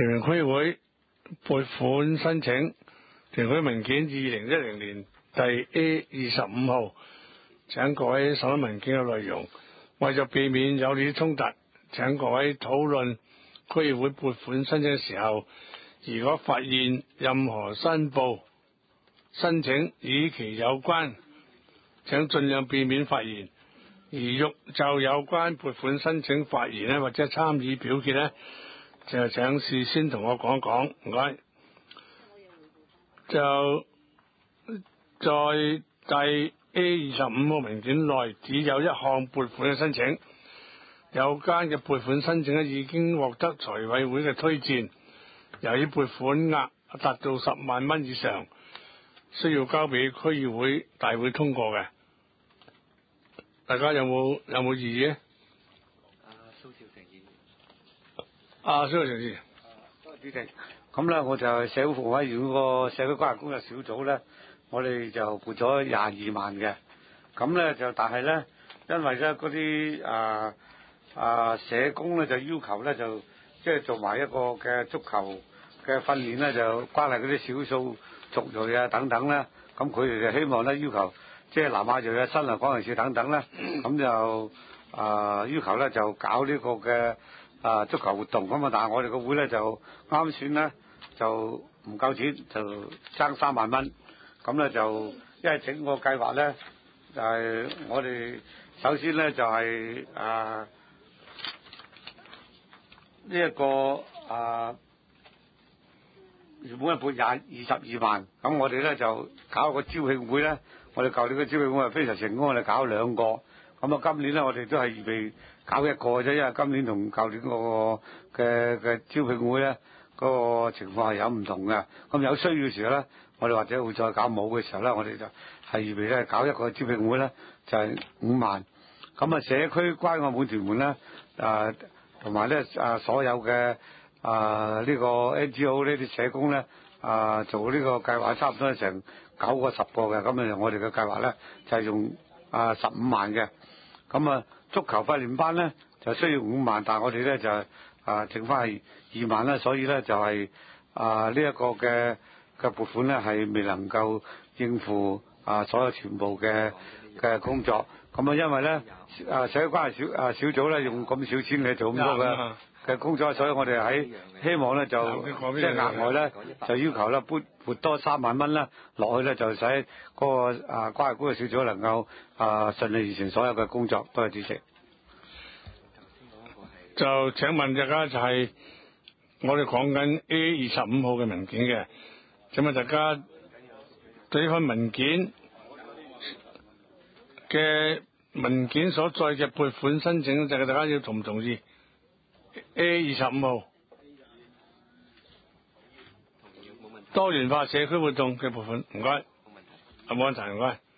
屯門區會撥款申請，屯區文件2010年第 A25 號，請各位審文件嘅內容。為咗避免有利益衝突，請各位討論區議會撥款申請嘅時候，如果發現任何申報申請與其有關，請盡量避免發言。而欲就有關撥款申請發言咧，或者參與表決咧，就請事先同我講一講，唔該。就在第 A25 號文件內，只有一項撥款嘅申請，有關嘅撥款申請咧已經獲得財委會嘅推薦，由於撥款額達到10萬蚊以上，需要交俾區議會大會通過嘅。大家有冇異議？ 蘇兆成議員。 蘇兆成議員。 多謝主席。咁咧，我就社會服務委員會個社區關懷工作小組咧，我哋就撥咗22萬嘅。咁咧就，但係咧，因為咧嗰啲社工咧就要求咧就即係做埋一個嘅足球嘅訓練咧，就關係嗰啲少數族裔啊等等咧，咁佢哋就希望咧要求。即係南亞裔啊、新來港人士等等咧，咁就要求咧就搞呢個嘅足球活動咁啊！但係我哋個會咧就啱選咧就唔夠錢，就爭3萬蚊。咁咧就因為整個計劃咧就係、我哋首先咧就係呢一個原本係撥22萬，咁我哋咧就搞個招慶會咧。我哋舊年嘅招聘會係非常成功，我哋搞2個，咁啊今年咧我哋都係預備搞1個啫，因為今年同舊年嗰個嘅招聘會咧嗰個情況係有唔同嘅，咁有需要嘅時候咧，我哋或者會再搞舞嘅時候咧，我哋就係預備咧搞1個招聘會咧，就係5萬，咁啊社區關愛滿屯門咧同埋咧所有嘅呢個 NGO 呢啲社工咧做呢個計劃差唔多成9個10個嘅，咁啊我哋嘅計劃咧就係用15萬嘅，咁啊足球訓練班咧就需要5萬，但係我哋咧就剩翻係2萬啦，所以咧就係呢一個嘅撥款咧係未能夠應付所有全部嘅工作，咁啊因為咧社會關係小組咧用咁少錢嚟做咁多嘅工作，所以我哋希望咧就即係額外咧就要求咧撥多3萬蚊啦落去咧，就使嗰個關係工作小組能夠順利完成所有嘅工作。多謝主席。 就請問大家就係我哋講緊 A25 號嘅文件嘅，請問大家對呢份文件嘅文件所在嘅撥款申請，就係大家要同唔同意 A25 號多元化社區活動嘅撥款？唔該，冇問題，唔該。